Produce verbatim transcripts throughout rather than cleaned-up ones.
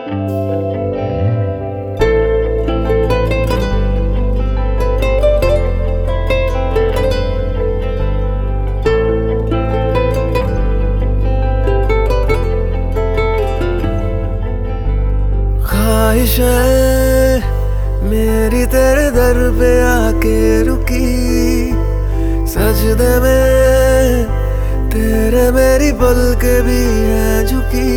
ख्वाहिशें मेरी तेरे दर पे आके रुकी, सजदे में तेरे मेरी पलकें भी हैं झुकी।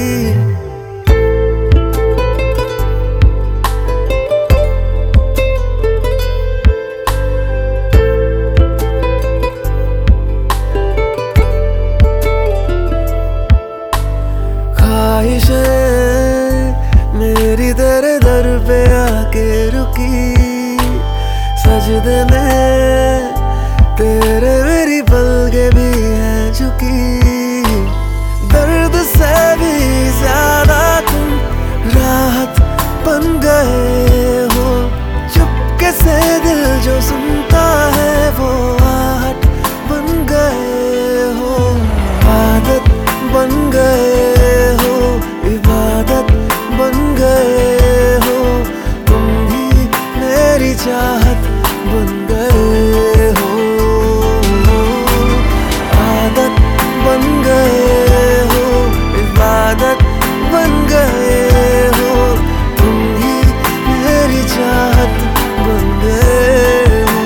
ख्वाहिशें मेरी तेरे दर पे आके रुकी, सजदे में तेरे मेरी पलकें भी हैं झुकी। दर्द से भी ज्यादा तुम राहत बन गए हो, चुपके से दिल जो सुनता है वो आहट बन गए हो। आदत बन गए हो, इबादत बन गए हो, तुम भी मेरी चाहत बन गए हो। आदत बन गए हो, इबादत बन गए हो, तुम ही मेरी चाहत बन गए हो।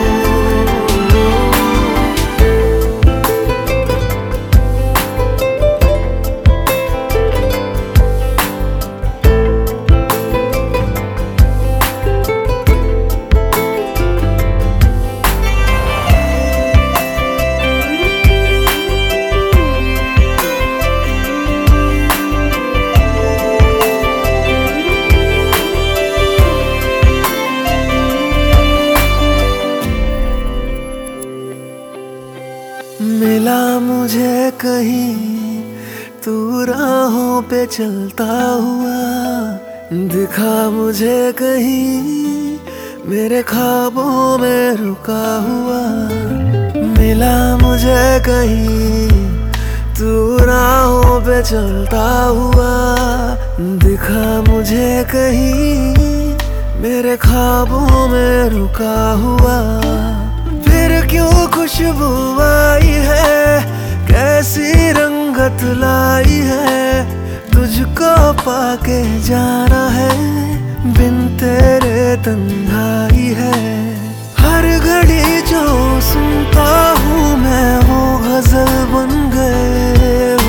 मिला मुझे कहीं तू राहों पे चलता हुआ, दिखा मुझे कहीं मेरे ख्वाबों में रुका हुआ। मिला मुझे कहीं तू राहों पे चलता हुआ, दिखा मुझे कहीं मेरे ख्वाबों में रुका हुआ। फिर क्यों खुशबू आई है, कैसी रंगत लाई है, तुझको पाके जाना है, बिन तेरे तन्हाई है। हर घड़ी जो सुनता हूँ मैं वो गजल बन गए